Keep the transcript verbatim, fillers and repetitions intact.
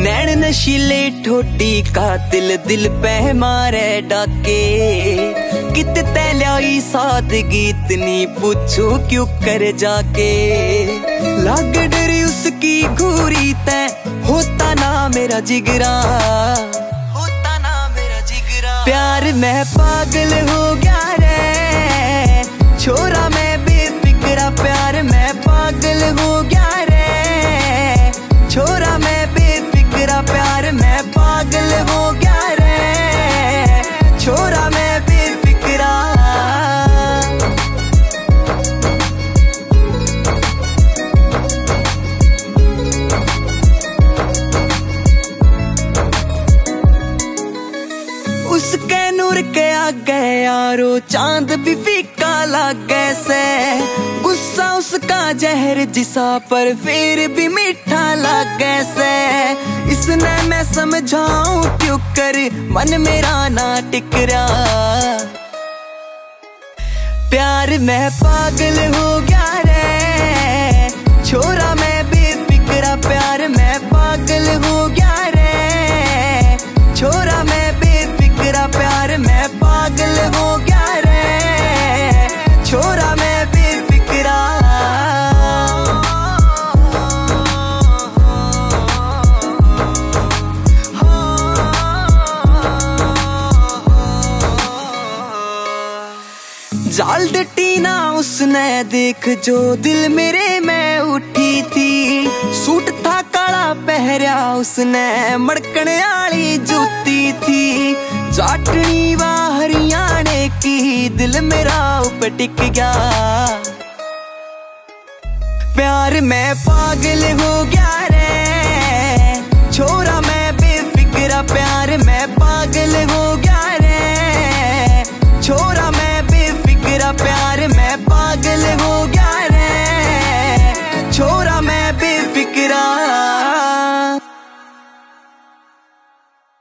नैन नशीले ठोडी कातिल दिल पे मारे डाके, कित तैलाई सादगी इतनी पूछू क्यों कर जाके। लाग डरी उसकी घूरी तै होता ना मेरा जिगरा, होता ना मेरा जिगरा। प्यार में पागल हो गया रे छोरा मैं बेफिक्रा, प्यार में पागल हो गया रे छोरा मैं बेफिक्रा, प्यार में पागल हो गया रे छोरा मैं बेफिक्रा। उसके नूर के आगे यारो चांद भी फीका लागे से, गुस्सा उसका जहर जिसा पर फिर भी मीठा लागे से। इसने मैं समझाऊं क्यों कर मन मेरा ना टिक रहा, प्यार में पागल हो गया रे छोरा मैं बेफिक्रा, प्यार में पागल हो गया रे छोरा मैं बेफिक्रा, प्यार में पागल हो गया रे छोरा मैं बेफिक्रा। जाल डटी ना उसने देख जो दिल मेरे में उठी थी, सूट था काला पहरा उसने मड़कन आली जूती थी। जाटनी वा हरियाणे की दिल मेरा ऊपर टिक गया, प्यार में पागल हो गया।